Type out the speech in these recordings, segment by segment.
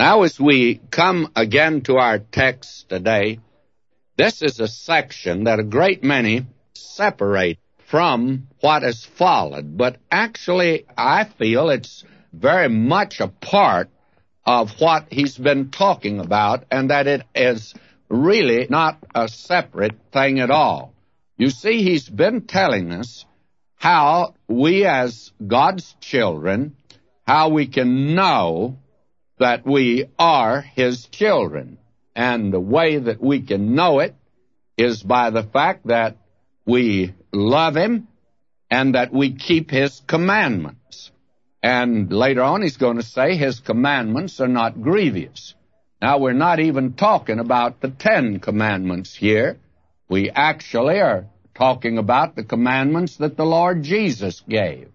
Now, as we come again to our text today, this is a section that a great many separate from what has followed, but actually I feel it's very much a part of what he's been talking about, and that it is really not a separate thing at all. You see, he's been telling us how we as God's children, how we can know that we are His children. And the way that we can know it is by the fact that we love Him and that we keep His commandments. And later on he's going to say His commandments are not grievous. Now, we're not even talking about the 10 commandments here. We actually are talking about the commandments that the Lord Jesus gave.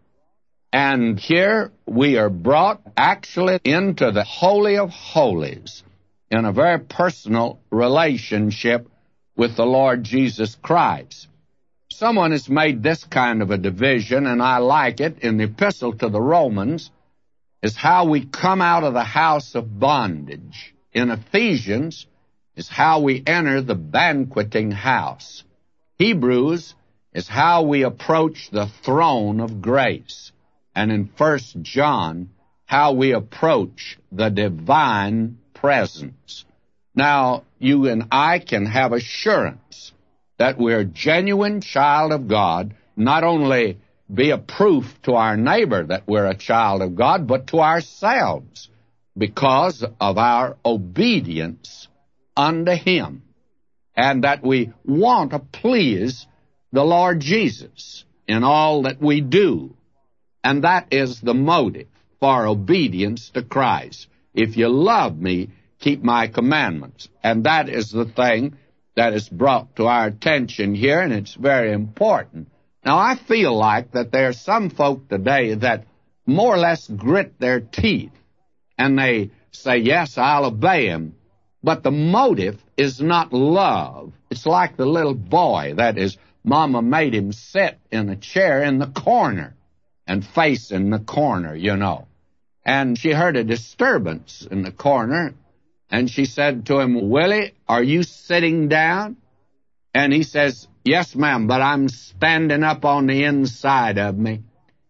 And here we are brought actually into the Holy of Holies in a very personal relationship with the Lord Jesus Christ. Someone has made this kind of a division, and I like it, in the Epistle to the Romans, is how we come out of the house of bondage. In Ephesians is how we enter the banqueting house. Hebrews is how we approach the throne of grace. And in 1 John, how we approach the divine presence. Now, you and I can have assurance that we're a genuine child of God, not only be a proof to our neighbor that we're a child of God, but to ourselves because of our obedience unto Him, and that we want to please the Lord Jesus in all that we do. And that is the motive for obedience to Christ. If you love me, keep my commandments. And that is the thing that is brought to our attention here, and it's very important. Now, I feel like that there are some folk today that more or less grit their teeth, and they say, yes, I'll obey Him. But the motive is not love. It's like the little boy that is, Mama made him sit in a chair in the corner and facing the corner, you know. And she heard a disturbance in the corner, and she said to him, Willie, are you sitting down? And he says, yes, ma'am, but I'm standing up on the inside of me.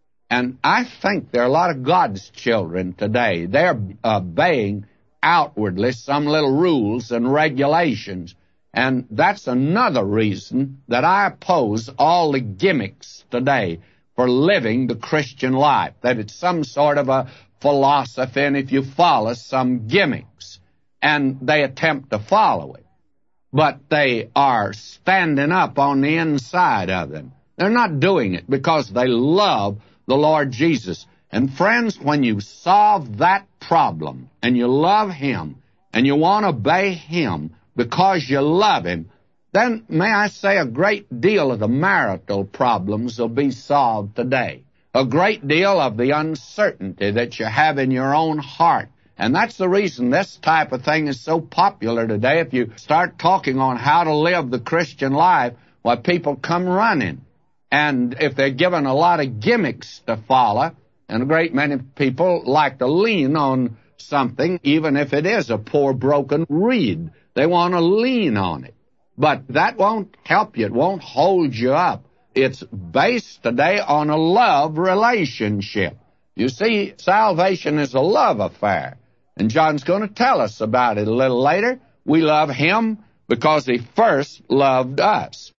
And I think there are a lot of God's children today. They're obeying outwardly some little rules and regulations. And that's another reason that I oppose all the gimmicks today for living the Christian life, that it's some sort of a philosophy, and if you follow some gimmicks, and they attempt to follow it, but they are standing up on the inside of them. They're not doing it because they love the Lord Jesus. And friends, when you solve that problem, and you love Him, and you want to obey Him because you love Him, then, may I say, a great deal of the marital problems will be solved today. A great deal of the uncertainty that you have in your own heart. And that's the reason this type of thing is so popular today. If you start talking on how to live the Christian life, well, people come running. And if they're given a lot of gimmicks to follow, and a great many people like to lean on something, even if it is a poor, broken reed. They want to lean on it. But that won't help you. It won't hold you up. It's based today on a love relationship. You see, salvation is a love affair. And John's going to tell us about it a little later. We love Him because He first loved us.